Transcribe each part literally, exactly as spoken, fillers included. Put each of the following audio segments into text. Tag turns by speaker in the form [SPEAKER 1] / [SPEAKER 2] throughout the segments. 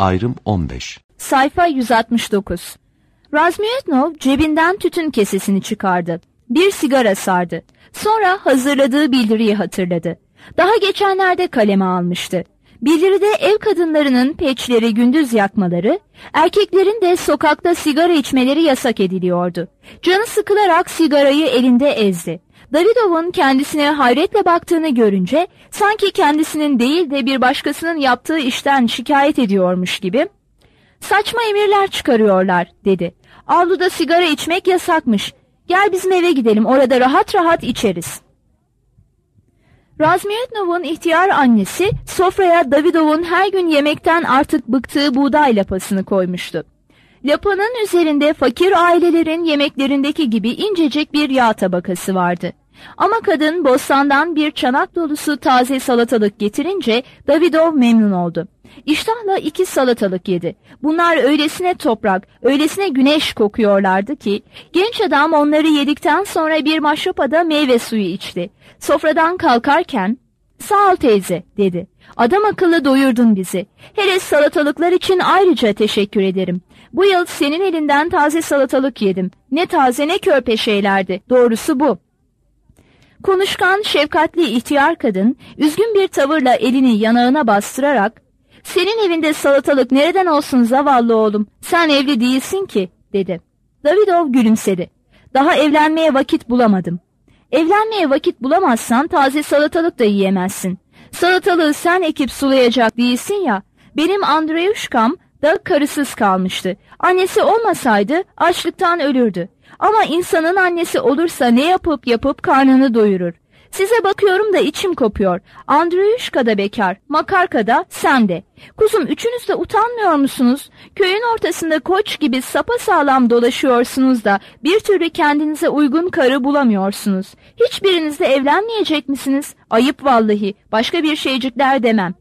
[SPEAKER 1] Ayrım on beş.
[SPEAKER 2] Sayfa yüz altmış dokuz. Razmyetnov cebinden tütün kesesini çıkardı. Bir sigara sardı. Sonra hazırladığı bildiriyi hatırladı. Daha geçenlerde kaleme almıştı. Bildiride ev kadınlarının peçleri gündüz yakmaları, erkeklerin de sokakta sigara içmeleri yasak ediliyordu. Canı sıkılarak sigarayı elinde ezdi. Davidov'un kendisine hayretle baktığını görünce sanki kendisinin değil de bir başkasının yaptığı işten şikayet ediyormuş gibi "Saçma emirler çıkarıyorlar," dedi. "Avluda sigara içmek yasakmış. Gel bizim eve gidelim, orada rahat rahat içeriz." Razmyetnov'un ihtiyar annesi sofraya Davidov'un her gün yemekten artık bıktığı buğday lapasını koymuştu. Lapanın üzerinde fakir ailelerin yemeklerindeki gibi incecik bir yağ tabakası vardı. Ama kadın bostandan bir çanak dolusu taze salatalık getirince Davidov memnun oldu. İştahla iki salatalık yedi. Bunlar öylesine toprak, öylesine güneş kokuyorlardı ki genç adam onları yedikten sonra bir maşrapada meyve suyu içti. Sofradan kalkarken "Sağ ol teyze," dedi. "Adam akıllı doyurdun bizi. Hele salatalıklar için ayrıca teşekkür ederim. Bu yıl senin elinden taze salatalık yedim. Ne taze ne körpe şeylerdi. Doğrusu bu." Konuşkan, şefkatli ihtiyar kadın üzgün bir tavırla elini yanağına bastırarak "Senin evinde salatalık nereden olsun zavallı oğlum? Sen evli değilsin ki," dedi. Davidov gülümsedi. "Daha evlenmeye vakit bulamadım." "Evlenmeye vakit bulamazsan taze salatalık da yiyemezsin. Salatalığı sen ekip sulayacak değilsin ya. Benim Andreyuşkam da karısız kalmıştı. Annesi olmasaydı açlıktan ölürdü. Ama insanın annesi olursa ne yapıp yapıp karnını doyurur. Size bakıyorum da içim kopuyor. Andreyuşka da bekar, Makarka da, sen de. Kuzum, üçünüz de utanmıyor musunuz? Köyün ortasında koç gibi sapasağlam dolaşıyorsunuz da bir türlü kendinize uygun karı bulamıyorsunuz. Hiçbiriniz de evlenmeyecek misiniz? Ayıp vallahi, başka bir şeycikler demem."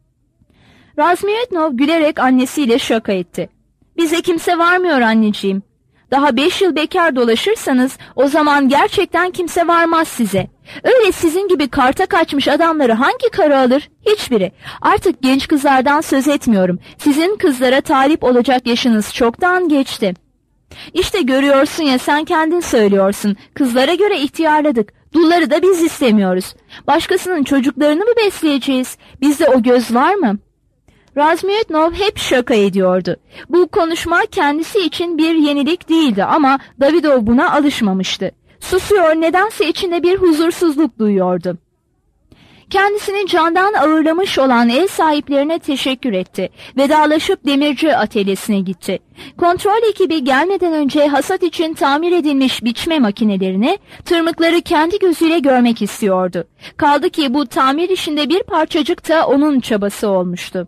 [SPEAKER 2] Razmyetnov gülerek annesiyle şaka etti. "Bize kimse varmıyor anneciğim. Daha beş yıl bekar dolaşırsanız o zaman gerçekten kimse varmaz size. Öyle sizin gibi karta kaçmış adamları hangi karı alır? Hiçbiri. Artık genç kızlardan söz etmiyorum. Sizin kızlara talip olacak yaşınız çoktan geçti. İşte görüyorsun ya, sen kendin söylüyorsun. Kızlara göre ihtiyarladık. Dulları da biz istemiyoruz. Başkasının çocuklarını mı besleyeceğiz? Bizde o göz var mı?" Razmyetnov hep şaka ediyordu. Bu konuşma kendisi için bir yenilik değildi ama Davidov buna alışmamıştı. Susuyor, nedense içinde bir huzursuzluk duyuyordu. Kendisini candan ağırlamış olan ev sahiplerine teşekkür etti. Vedalaşıp demirci atölyesine gitti. Kontrol ekibi gelmeden önce hasat için tamir edilmiş biçme makinelerini, tırmıkları kendi gözüyle görmek istiyordu. Kaldı ki bu tamir işinde bir parçacık da onun çabası olmuştu.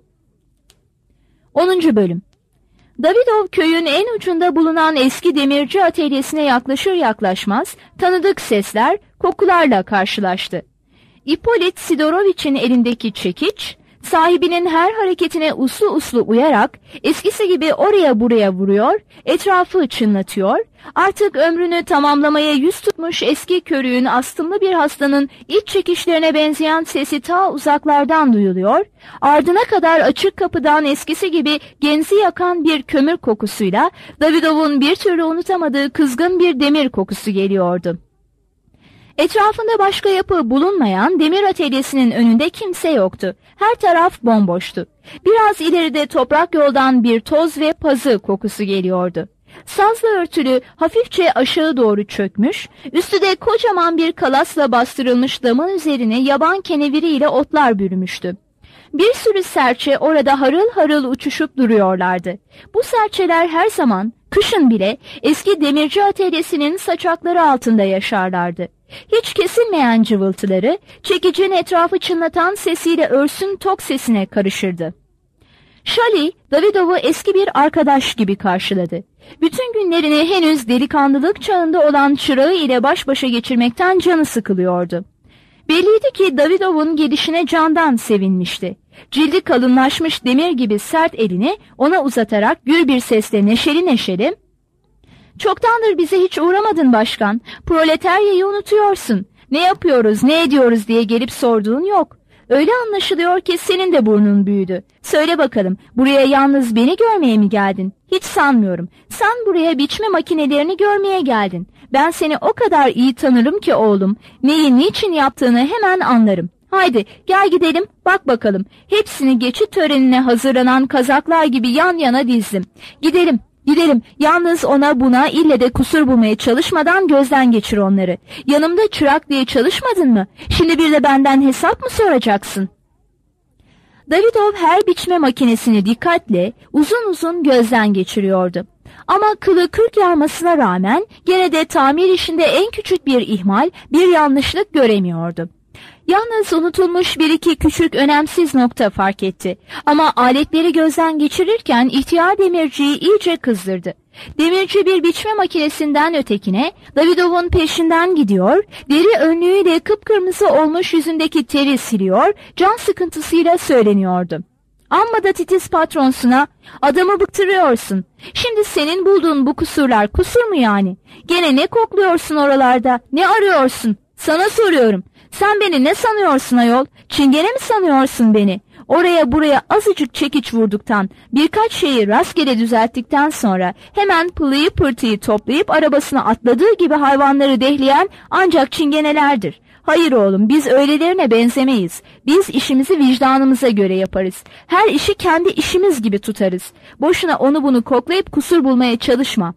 [SPEAKER 2] onuncu bölüm. Davidov köyün en ucunda bulunan eski demirci atölyesine yaklaşır yaklaşmaz tanıdık sesler, kokularla karşılaştı. İpolit Sidoroviç'in elindeki çekiç, sahibinin her hareketine uslu uslu uyarak eskisi gibi oraya buraya vuruyor, etrafı çınlatıyor, artık ömrünü tamamlamaya yüz tutmuş eski körüğün astımlı bir hastanın iç çekişlerine benzeyen sesi ta uzaklardan duyuluyor, ardına kadar açık kapıdan eskisi gibi genzi yakan bir kömür kokusuyla Davidov'un bir türlü unutamadığı kızgın bir demir kokusu geliyordu. Etrafında başka yapı bulunmayan demir atölyesinin önünde kimse yoktu. Her taraf bomboştu. Biraz ileride toprak yoldan bir toz ve pazı kokusu geliyordu. Sazla örtülü, hafifçe aşağı doğru çökmüş, üstü de kocaman bir kalasla bastırılmış damın üzerine yaban keneviriyle otlar bürümüştü. Bir sürü serçe orada harıl harıl uçuşup duruyorlardı. Bu serçeler her zaman, kışın bile eski demirci atölyesinin saçakları altında yaşarlardı. Hiç kesilmeyen cıvıltıları, çekicinin etrafı çınlatan sesiyle örsün tok sesine karışırdı. Shali, Davidov'u eski bir arkadaş gibi karşıladı. Bütün günlerini henüz delikanlılık çağında olan çırağı ile baş başa geçirmekten canı sıkılıyordu. Belliydi ki Davidov'un gelişine candan sevinmişti. Cildi kalınlaşmış demir gibi sert elini ona uzatarak gür bir sesle neşeli neşeli, "Çoktandır bize hiç uğramadın başkan. Proletaryayı unutuyorsun. Ne yapıyoruz, ne ediyoruz diye gelip sorduğun yok. Öyle anlaşılıyor ki senin de burnun büyüdü. Söyle bakalım, buraya yalnız beni görmeye mi geldin? Hiç sanmıyorum. Sen buraya biçme makinelerini görmeye geldin. Ben seni o kadar iyi tanırım ki oğlum. Neyi niçin yaptığını hemen anlarım. Haydi gel gidelim, bak bakalım. Hepsini geçit törenine hazırlanan kazaklar gibi yan yana dizdim. Gidelim. Gidelim, yalnız ona buna ille de kusur bulmaya çalışmadan gözden geçir onları. Yanımda çırak diye çalışmadın mı? Şimdi bir de benden hesap mı soracaksın? Davidov her biçme makinesini dikkatle, uzun uzun gözden geçiriyordu. Ama kılı kırk yarmasına rağmen gene de tamir işinde en küçük bir ihmal, bir yanlışlık göremiyordu. Yalnız unutulmuş bir iki küçük önemsiz nokta fark etti. Ama aletleri gözden geçirirken ihtiyar demirciyi iyice kızdırdı. Demirci bir biçme makinesinden ötekine, Davidov'un peşinden gidiyor, deri önlüğüyle kıpkırmızı olmuş yüzündeki teri siliyor, can sıkıntısıyla söyleniyordu. Amma da titiz patronsuna, adamı bıktırıyorsun. Şimdi senin bulduğun bu kusurlar kusur mu yani? Gene ne kokluyorsun oralarda, ne arıyorsun? Sana soruyorum. Sen beni ne sanıyorsun ayol? Çingene mi sanıyorsun beni? Oraya buraya azıcık çekiç vurduktan, birkaç şeyi rastgele düzelttikten sonra hemen pılıyı pırtıyı toplayıp arabasına atladığı gibi hayvanları dehleyen ancak çingenelerdir. Hayır oğlum, biz öylelerine benzemeyiz. Biz işimizi vicdanımıza göre yaparız. Her işi kendi işimiz gibi tutarız. Boşuna onu bunu koklayıp kusur bulmaya çalışma.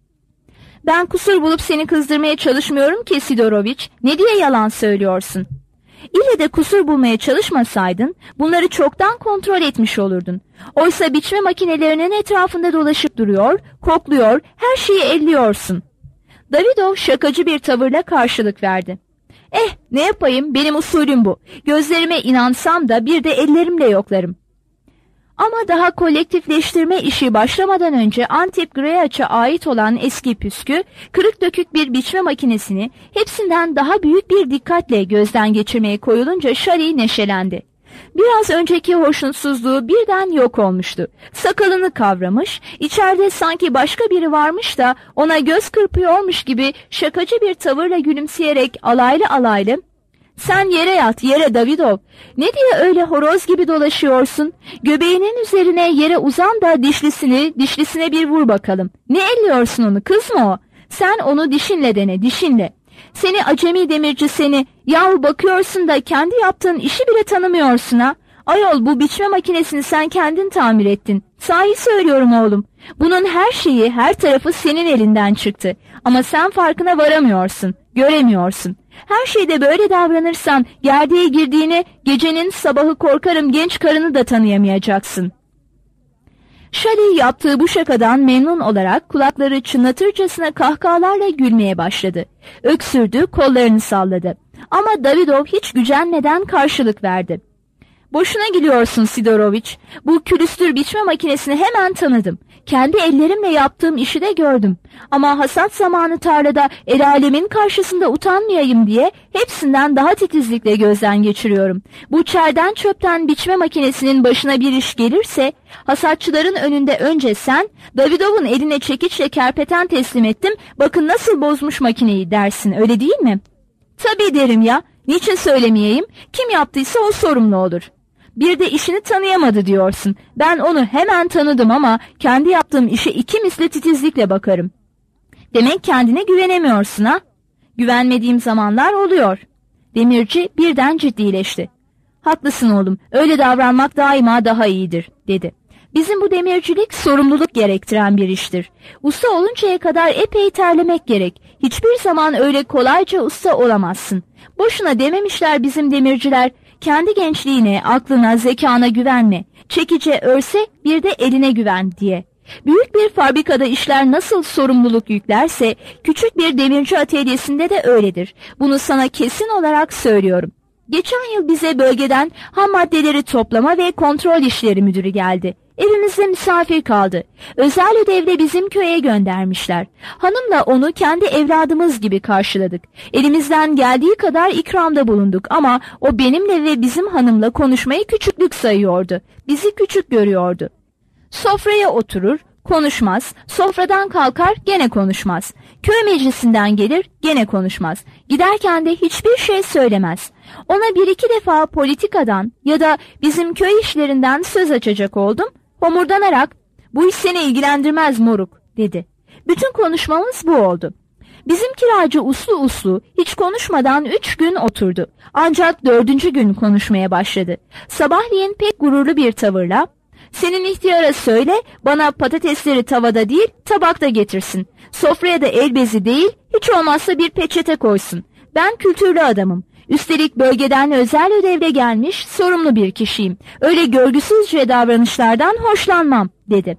[SPEAKER 2] Ben kusur bulup seni kızdırmaya çalışmıyorum ki Sidoroviç. Ne diye yalan söylüyorsun? İlle de kusur bulmaya çalışmasaydın bunları çoktan kontrol etmiş olurdun. Oysa biçme makinelerinin etrafında dolaşıp duruyor, kokluyor, her şeyi elliyorsun. Davidov şakacı bir tavırla karşılık verdi. Eh, ne yapayım, benim usulüm bu. Gözlerime inansam da bir de ellerimle yoklarım. Ama daha kolektifleştirme işi başlamadan önce Antip Greyaç'a ait olan eski püskü, kırık dökük bir biçme makinesini hepsinden daha büyük bir dikkatle gözden geçirmeye koyulunca Shari neşelendi. Biraz önceki hoşnutsuzluğu birden yok olmuştu. Sakalını kavramış, içeride sanki başka biri varmış da ona göz kırpıyormuş gibi şakacı bir tavırla gülümseyerek alaylı alaylı, "Sen yere yat, yere Davidov. Ne diye öyle horoz gibi dolaşıyorsun? Göbeğinin üzerine yere uzan da dişlisini, dişlisine bir vur bakalım. Ne elliyorsun onu, kız mı o? Sen onu dişinle dene, dişinle. Seni acemi demirci seni, yahu bakıyorsun da kendi yaptığın işi bile tanımıyorsun ha. Ayol, bu biçme makinesini sen kendin tamir ettin. Sahi söylüyorum oğlum. Bunun her şeyi, her tarafı senin elinden çıktı. Ama sen farkına varamıyorsun, göremiyorsun. Her şeyde böyle davranırsan gerdeğe girdiğini, gecenin sabahı korkarım genç karını da tanıyamayacaksın." Shali yaptığı bu şakadan memnun olarak kulakları çınlatırcasına kahkahalarla gülmeye başladı. Öksürdü, kollarını salladı. Ama Davidov hiç gücenmeden karşılık verdi. "Boşuna gülüyorsun Sidoroviç. Bu külüstür biçme makinesini hemen tanıdım. Kendi ellerimle yaptığım işi de gördüm. Ama hasat zamanı tarlada el alemin karşısında utanmayayım diye hepsinden daha titizlikle gözden geçiriyorum. Bu çerden çöpten biçme makinesinin başına bir iş gelirse, hasatçıların önünde önce sen, Davidov'un eline çekiçle kerpeten teslim ettim, bakın nasıl bozmuş makineyi dersin, öyle değil mi?" "Tabii derim ya, niçin söylemeyeyim, kim yaptıysa o sorumlu olur." Bir de işini tanıyamadı diyorsun. Ben onu hemen tanıdım ama kendi yaptığım işe iki misli titizlikle bakarım. Demek kendine güvenemiyorsun ha? Güvenmediğim zamanlar oluyor. Demirci birden ciddileşti. "Haklısın oğlum, öyle davranmak daima daha iyidir," dedi. "Bizim bu demircilik sorumluluk gerektiren bir iştir. Usta oluncaya kadar epey terlemek gerek. Hiçbir zaman öyle kolayca usta olamazsın. Boşuna dememişler bizim demirciler, kendi gençliğine, aklına, zekana güvenme. Çekice örse bir de eline güven diye. Büyük bir fabrikada işler nasıl sorumluluk yüklerse, küçük bir demirci atölyesinde de öyledir. Bunu sana kesin olarak söylüyorum. Geçen yıl bize bölgeden ham maddeleri toplama ve kontrol işleri müdürü geldi. Evimizde misafir kaldı. Özel ödevle bizim köye göndermişler. Hanımla onu kendi evladımız gibi karşıladık. Elimizden geldiği kadar ikramda bulunduk ama o benimle ve bizim hanımla konuşmayı küçüklük sayıyordu. Bizi küçük görüyordu. Sofraya oturur, konuşmaz. Sofradan kalkar, gene konuşmaz. Köy meclisinden gelir, gene konuşmaz. Giderken de hiçbir şey söylemez. Ona bir iki defa politikadan ya da bizim köy işlerinden söz açacak oldum. Homurdanarak, bu iş seni ilgilendirmez moruk, dedi. Bütün konuşmamız bu oldu. Bizim kiracı uslu uslu hiç konuşmadan üç gün oturdu. Ancak dördüncü gün konuşmaya başladı. Sabahleyin pek gururlu bir tavırla, senin ihtiyara söyle bana patatesleri tavada değil tabakta getirsin. Sofraya da el bezi değil hiç olmazsa bir peçete koysun. Ben kültürlü adamım. Üstelik bölgeden özel ödevle gelmiş sorumlu bir kişiyim. Öyle görgüsüzce davranışlardan hoşlanmam, dedi.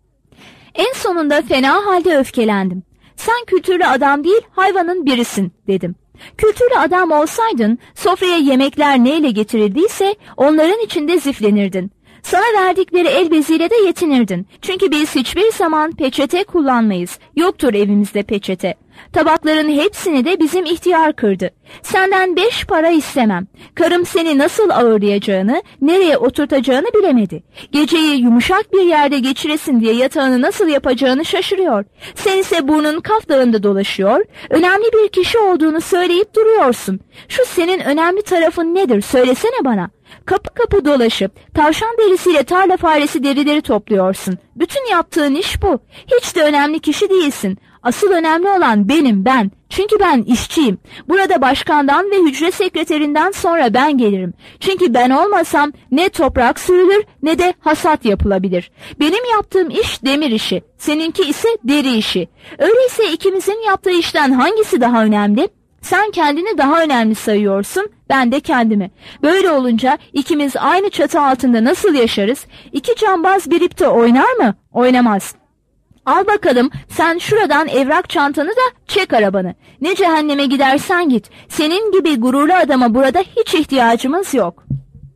[SPEAKER 2] En sonunda fena halde öfkelendim. Sen kültürlü adam değil hayvanın birisin, dedim. Kültürlü adam olsaydın sofraya yemekler neyle getirildiyse onların içinde ziflenirdin. Sana verdikleri el beziyle de yetinirdin. Çünkü biz hiçbir zaman peçete kullanmayız. Yoktur evimizde peçete. Tabakların hepsini de bizim ihtiyar kırdı. Senden beş para istemem. Karım seni nasıl ağırlayacağını, nereye oturtacağını bilemedi. Geceyi yumuşak bir yerde geçiresin diye yatağını nasıl yapacağını şaşırıyor. Sen ise burnun Kaf Dağı'nda dolaşıyor, önemli bir kişi olduğunu söyleyip duruyorsun. Şu senin önemli tarafın nedir söylesene bana. Kapı kapı dolaşıp tavşan derisiyle tarla faresi derileri topluyorsun. Bütün yaptığın iş bu. Hiç de önemli kişi değilsin. Asıl önemli olan benim, ben. Çünkü ben işçiyim. Burada başkandan ve hücre sekreterinden sonra ben gelirim. Çünkü ben olmasam ne toprak sürülür ne de hasat yapılabilir. Benim yaptığım iş demir işi. Seninki ise deri işi. Öyleyse ikimizin yaptığı işten hangisi daha önemli? Sen kendini daha önemli sayıyorsun, ben de kendimi. Böyle olunca ikimiz aynı çatı altında nasıl yaşarız? İki cambaz bir ipte oynar mı? Oynamaz. Al bakalım sen şuradan evrak çantanı da çek arabanı. Ne cehenneme gidersen git. Senin gibi gururlu adama burada hiç ihtiyacımız yok.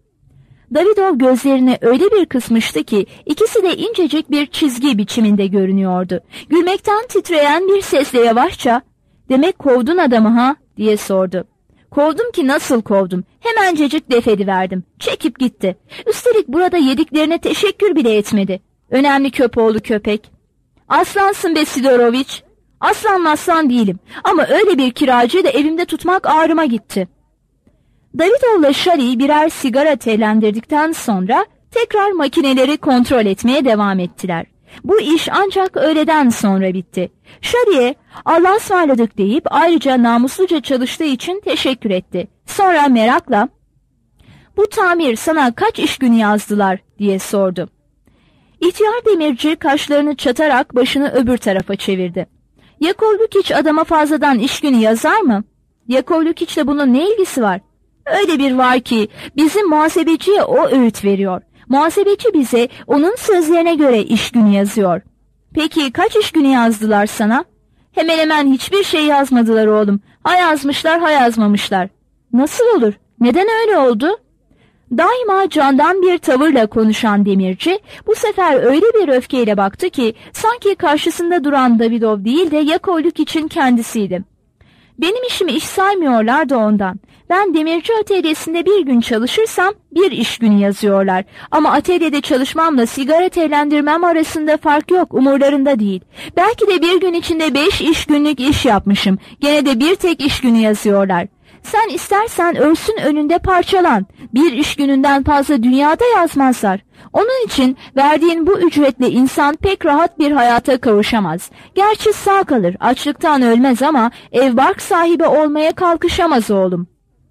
[SPEAKER 2] Davidov gözlerini öyle bir kısmıştı ki ikisi de incecik bir çizgi biçiminde görünüyordu. Gülmekten titreyen bir sesle yavaşça, demek kovdun adamı ha, diye sordu. Kovdum ki nasıl kovdum? Hemencecik def ediverdim. Çekip gitti. Üstelik burada yediklerine teşekkür bile etmedi. Önemli köpoğlu köpek. Aslansın be Sidoroviç. Aslan maslan değilim. Ama öyle bir kiracıyı da evimde tutmak ağrıma gitti. Davidov'la Shari'yi birer sigara tellendirdikten sonra tekrar makineleri kontrol etmeye devam ettiler. Bu iş ancak öğleden sonra bitti. Shari'ye Allah'a ısmarladık deyip ayrıca namusluca çalıştığı için teşekkür etti. Sonra merakla, bu tamir sana kaç iş günü yazdılar diye sordu. İhtiyar demirci kaşlarını çatarak başını öbür tarafa çevirdi. Yakovlukiç adama fazladan iş günü yazar mı? Yakovlukiç'le bunun ne ilgisi var? Öyle bir var ki bizim muhasebeciye o öğüt veriyor. Muhasebeci bize onun sözlerine göre iş günü yazıyor. Peki kaç iş günü yazdılar sana? Hemen hemen hiçbir şey yazmadılar oğlum. Ha yazmışlar ha yazmamışlar. Nasıl olur? Neden öyle oldu? Daima candan bir tavırla konuşan demirci bu sefer öyle bir öfkeyle baktı ki sanki karşısında duran Davidov değil de Yakovluk için kendisiydi. Benim işimi iş saymıyorlar da ondan. Ben demirci atölyesinde bir gün çalışırsam bir iş günü yazıyorlar. Ama atölyede çalışmamla sigara tellendirmem arasında fark yok, umurlarında değil. Belki de bir gün içinde beş iş günlük iş yapmışım. Gene de bir tek iş günü yazıyorlar. Sen istersen örsün önünde parçalan. Bir iş gününden fazla dünyada yazmazlar. Onun için verdiğin bu ücretle insan pek rahat bir hayata kavuşamaz. Gerçi sağ kalır, açlıktan ölmez ama ev bark sahibi olmaya kalkışamaz oğlum.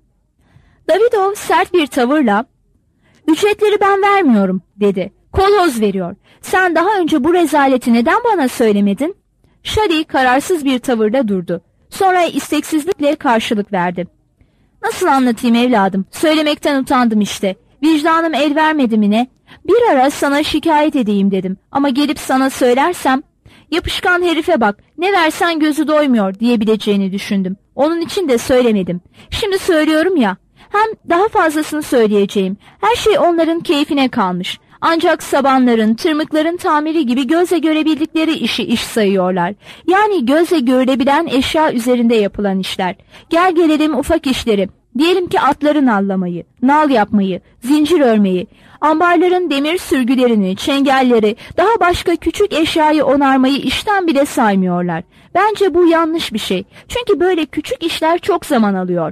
[SPEAKER 2] Davidov sert bir tavırla, ücretleri ben vermiyorum dedi. Koloz veriyor. Sen daha önce bu rezaleti neden bana söylemedin? Shari kararsız bir tavırla durdu. Sonra isteksizlikle karşılık verdi. Nasıl anlatayım evladım? Söylemekten utandım işte. Vicdanım el vermedi mi ne? Bir ara sana şikayet edeyim dedim. Ama gelip sana söylersem, yapışkan herife bak, ne versen gözü doymuyor diyebileceğini düşündüm. Onun için de söylemedim. Şimdi söylüyorum ya. Hem daha fazlasını söyleyeceğim. Her şey onların keyfine kalmış. Ancak sabanların, tırmıkların tamiri gibi gözle görebildikleri işi iş sayıyorlar. Yani gözle görülebilen eşya üzerinde yapılan işler. Gel gelelim ufak işleri. Diyelim ki atları nallamayı, nal yapmayı, zincir örmeyi, ambarların demir sürgülerini, çengelleri, daha başka küçük eşyayı onarmayı işten bile saymıyorlar. Bence bu yanlış bir şey. Çünkü böyle küçük işler çok zaman alıyor.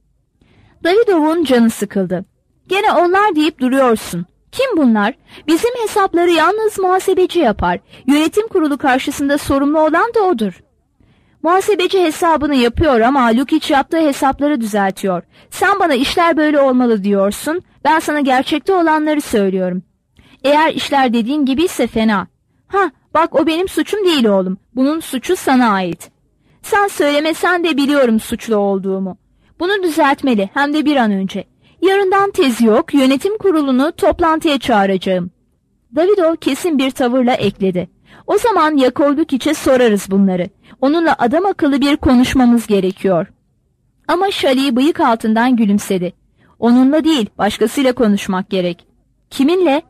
[SPEAKER 2] Davidov'un canı sıkıldı. Gene onlar deyip duruyorsun. Kim bunlar? Bizim hesapları yalnız muhasebeci yapar. Yönetim kurulu karşısında sorumlu olan da odur. Muhasebeci hesabını yapıyor ama Lukic yaptığı hesapları düzeltiyor. Sen bana işler böyle olmalı diyorsun. Ben sana gerçekte olanları söylüyorum. Eğer işler dediğin gibiyse fena. Ha, bak o benim suçum değil oğlum. Bunun suçu sana ait. Sen söylemesen de biliyorum suçlu olduğumu. Bunu düzeltmeli, hem de bir an önce. Yarından tezi yok, yönetim kurulunu toplantıya çağıracağım. Davidov kesin bir tavırla ekledi. O zaman Yakovlukic'e sorarız bunları. Onunla adam akıllı bir konuşmamız gerekiyor. Ama Şali bıyık altından gülümsedi. Onunla değil, başkasıyla konuşmak gerek. Kiminle?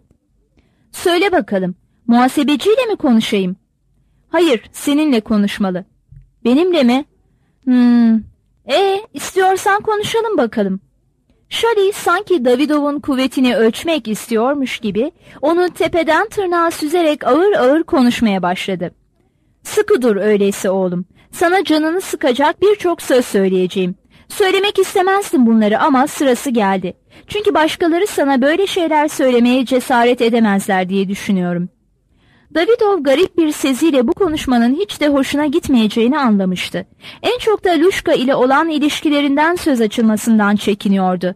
[SPEAKER 2] Söyle bakalım, muhasebeciyle mi konuşayım? Hayır, seninle konuşmalı. Benimle mi? Hmm. E, istiyorsan konuşalım bakalım. Şali sanki Davidov'un kuvvetini ölçmek istiyormuş gibi onu tepeden tırnağa süzerek ağır ağır konuşmaya başladı. Sıkı dur öyleyse oğlum. Sana canını sıkacak birçok söz söyleyeceğim. Söylemek istemezdim bunları ama sırası geldi. Çünkü başkaları sana böyle şeyler söylemeye cesaret edemezler diye düşünüyorum. Davidov garip bir seziyle bu konuşmanın hiç de hoşuna gitmeyeceğini anlamıştı. En çok da Luşka ile olan ilişkilerinden söz açılmasından çekiniyordu.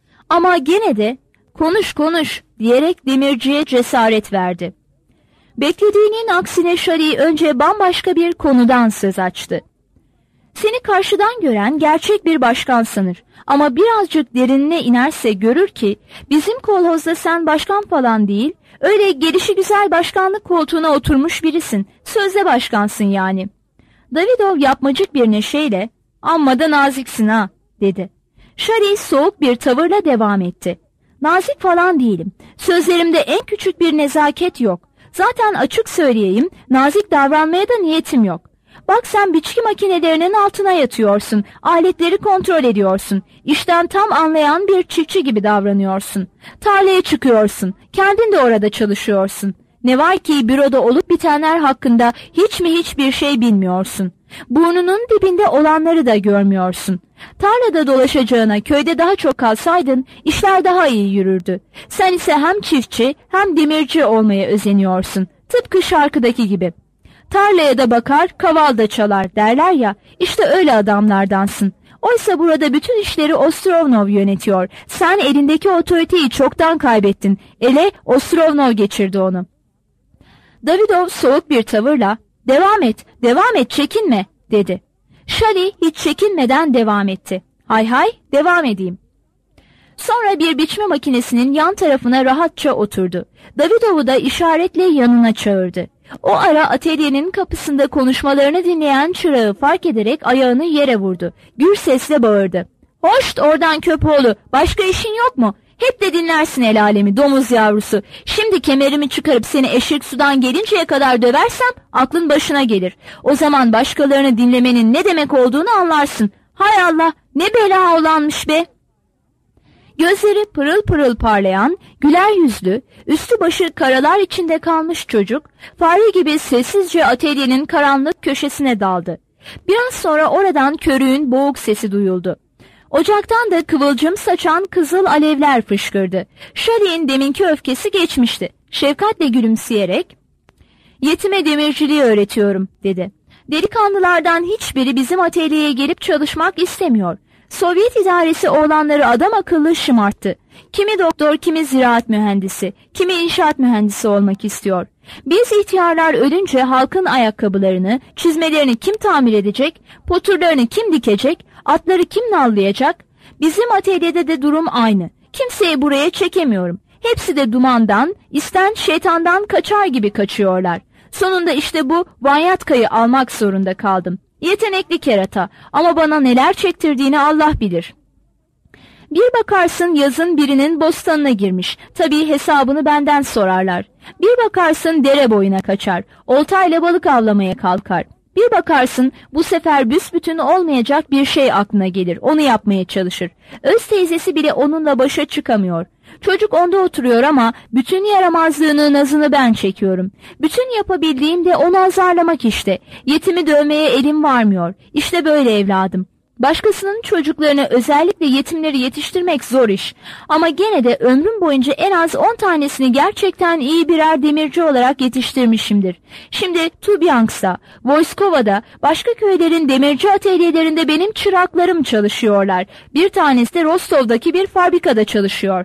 [SPEAKER 2] Ama gene de konuş konuş diyerek demirciye cesaret verdi. Beklediğinin aksine Şali önce bambaşka bir konudan söz açtı. Seni karşıdan gören gerçek bir başkan sanır. Ama birazcık derinine inerse görür ki bizim kolhozda sen başkan falan değil, öyle gelişigüzel başkanlık koltuğuna oturmuş birisin. Sözde başkansın yani. Davidov yapmacık bir neşeyle, amma da naziksin ha, dedi. Şali soğuk bir tavırla devam etti. Nazik falan değilim. Sözlerimde en küçük bir nezaket yok. Zaten açık söyleyeyim, nazik davranmaya da niyetim yok. Bak sen biçki makinelerinin altına yatıyorsun, aletleri kontrol ediyorsun, işten tam anlayan bir çiftçi gibi davranıyorsun. Tarlaya çıkıyorsun, kendin de orada çalışıyorsun. Ne var ki büroda olup bitenler hakkında hiç mi hiçbir şey bilmiyorsun. Burnunun dibinde olanları da görmüyorsun. Tarlada dolaşacağına köyde daha çok kalsaydın işler daha iyi yürürdü. Sen ise hem çiftçi hem demirci olmaya özeniyorsun, tıpkı şarkıdaki gibi. Tarlaya da bakar, kaval da çalar derler ya, işte öyle adamlardansın. Oysa burada bütün işleri Ostrovnov yönetiyor. Sen elindeki otoriteyi çoktan kaybettin. Ele Ostrovnov geçirdi onu. Davidov soğuk bir tavırla, devam et, devam et, çekinme, dedi. Şali hiç çekinmeden devam etti. Hay hay, devam edeyim. Sonra bir biçme makinesinin yan tarafına rahatça oturdu. Davidov'u da işaretle yanına çağırdı. O ara atölyenin kapısında konuşmalarını dinleyen çırağı fark ederek ayağını yere vurdu. Gür sesle bağırdı. Hoşt oradan köpoğlu, başka işin yok mu? Hep de dinlersin el alemi, domuz yavrusu. Şimdi kemerimi çıkarıp seni eşek sudan gelinceye kadar döversem aklın başına gelir. O zaman başkalarını dinlemenin ne demek olduğunu anlarsın. Hay Allah, ne bela olanmış be! Gözleri pırıl pırıl parlayan, güler yüzlü, üstü başı karalar içinde kalmış çocuk, fare gibi sessizce atölyenin karanlık köşesine daldı. Biraz sonra oradan körüğün boğuk sesi duyuldu. Ocaktan da kıvılcım saçan kızıl alevler fışkırdı. Şali'nin deminki öfkesi geçmişti. Şefkatle gülümseyerek, "Yetime demirciliği öğretiyorum," dedi. "Delikanlılardan hiçbiri bizim atölyeye gelip çalışmak istemiyor. Sovyet idaresi oğlanları adam akıllı şımarttı. Kimi doktor, kimi ziraat mühendisi, kimi inşaat mühendisi olmak istiyor. Biz ihtiyarlar ölünce halkın ayakkabılarını, çizmelerini kim tamir edecek, poturlarını kim dikecek, atları kim nallayacak? Bizim atölyede de durum aynı. Kimseyi buraya çekemiyorum. Hepsi de dumandan, isten şeytandan kaçar gibi kaçıyorlar. Sonunda işte bu Vanyatka'yı almak zorunda kaldım. Yetenekli kerata ama bana neler çektirdiğini Allah bilir. Bir bakarsın yazın birinin bostanına girmiş. Tabii hesabını benden sorarlar. Bir bakarsın dere boyuna kaçar. Oltayla balık avlamaya kalkar. Bir bakarsın bu sefer büsbütün olmayacak bir şey aklına gelir. Onu yapmaya çalışır. Öz teyzesi bile onunla başa çıkamıyor. Çocuk onda oturuyor ama bütün yaramazlığını, nazını ben çekiyorum. Bütün yapabildiğim de onu azarlamak işte. Yetimi dövmeye elim varmıyor. İşte böyle evladım. Başkasının çocuklarını, özellikle yetimleri yetiştirmek zor iş. Ama gene de ömrüm boyunca en az on tanesini gerçekten iyi birer demirci olarak yetiştirmişimdir. Şimdi Tubyansk'ta, Voyskova'da, başka köylerin demirci atölyelerinde benim çıraklarım çalışıyorlar. Bir tanesi de Rostov'daki bir fabrikada çalışıyor.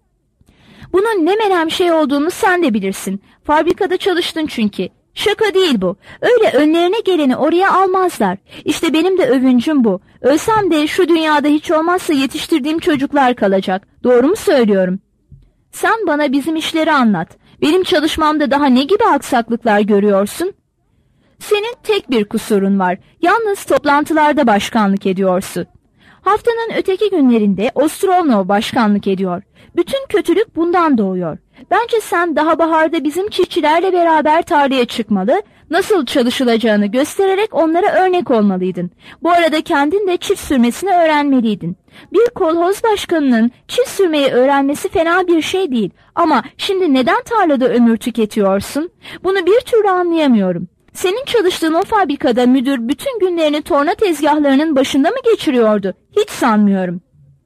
[SPEAKER 2] Bunun ne menem şey olduğunu sen de bilirsin. Fabrikada çalıştın çünkü. Şaka değil bu. Öyle önlerine geleni oraya almazlar. İşte benim de övüncüm bu. Ölsem de şu dünyada hiç olmazsa yetiştirdiğim çocuklar kalacak. Doğru mu söylüyorum? Sen bana bizim işleri anlat. Benim çalışmamda daha ne gibi aksaklıklar görüyorsun? Senin tek bir kusurun var. Yalnız toplantılarda başkanlık ediyorsun. Haftanın öteki günlerinde Ostrovnov başkanlık ediyor. Bütün kötülük bundan doğuyor. Bence sen daha baharda bizim çiftçilerle beraber tarlaya çıkmalı, nasıl çalışılacağını göstererek onlara örnek olmalıydın. Bu arada kendin de çift sürmesini öğrenmeliydin. Bir kolhoz başkanının çift sürmeyi öğrenmesi fena bir şey değil. Ama şimdi neden tarlada ömür tüketiyorsun? Bunu bir türlü anlayamıyorum. Senin çalıştığın o fabrikada müdür bütün günlerini torna tezgahlarının başında mı geçiriyordu? Hiç sanmıyorum.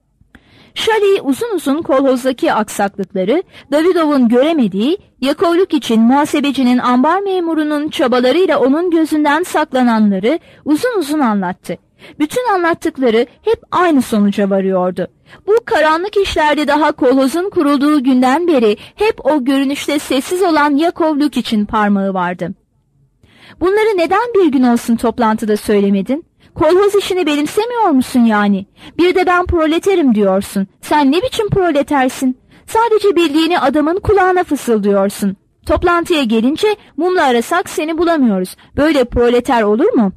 [SPEAKER 2] Şali uzun uzun kolhozdaki aksaklıkları, Davidov'un göremediği, Yakovluk için muhasebecinin ambar memurunun çabalarıyla onun gözünden saklananları uzun uzun anlattı. Bütün anlattıkları hep aynı sonuca varıyordu. Bu karanlık işlerde daha kolhozun kurulduğu günden beri hep o görünüşte sessiz olan Yakovluk için parmağı vardı. Bunları neden bir gün olsun toplantıda söylemedin? Kolhoz işini benimsemiyor musun yani? Bir de ben proleterim diyorsun. Sen ne biçim proletersin? Sadece bildiğini adamın kulağına fısıldıyorsun. Toplantıya gelince mumla arasak seni bulamıyoruz. Böyle proleter olur mu?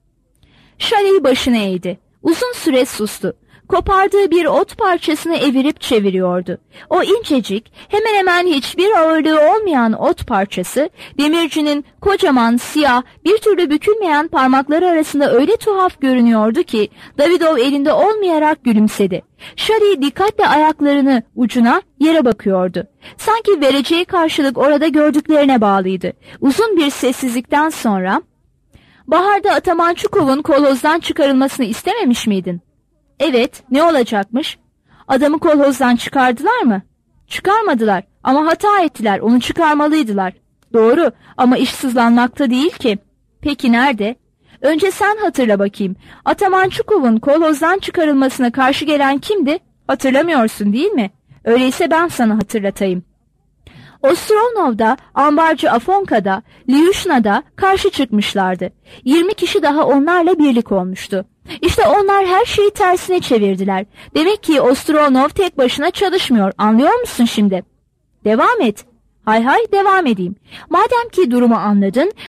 [SPEAKER 2] Şali başını eğdi. Uzun süre sustu. Kopardığı bir ot parçasını evirip çeviriyordu. O incecik, hemen hemen hiçbir ağırlığı olmayan ot parçası, demircinin kocaman, siyah, bir türlü bükülmeyen parmakları arasında öyle tuhaf görünüyordu ki, Davidov elinde olmayarak gülümsedi. Şari dikkatle ayaklarını ucuna yere bakıyordu. Sanki vereceği karşılık orada gördüklerine bağlıydı. Uzun bir sessizlikten sonra, "Baharda Ataman Çukov'un kolhozdan çıkarılmasını istememiş miydin?" "Evet, ne olacakmış? Adamı kolhozdan çıkardılar mı?" "Çıkarmadılar ama hata ettiler, onu çıkarmalıydılar." "Doğru ama iş sızlanmakta değil ki." "Peki nerede?" "Önce sen hatırla bakayım. Ataman Çukov'un kolhozdan çıkarılmasına karşı gelen kimdi? Hatırlamıyorsun değil mi? Öyleyse ben sana hatırlatayım. Ostrovnov'da, ambarcı Afonka'da, Lyushna'da karşı çıkmışlardı. yirmi kişi daha onlarla birlik olmuştu. İşte onlar her şeyi tersine çevirdiler. Demek ki Ostrovnov tek başına çalışmıyor. Anlıyor musun şimdi? Devam et. Hay hay devam edeyim. Madem ki durumu anladın,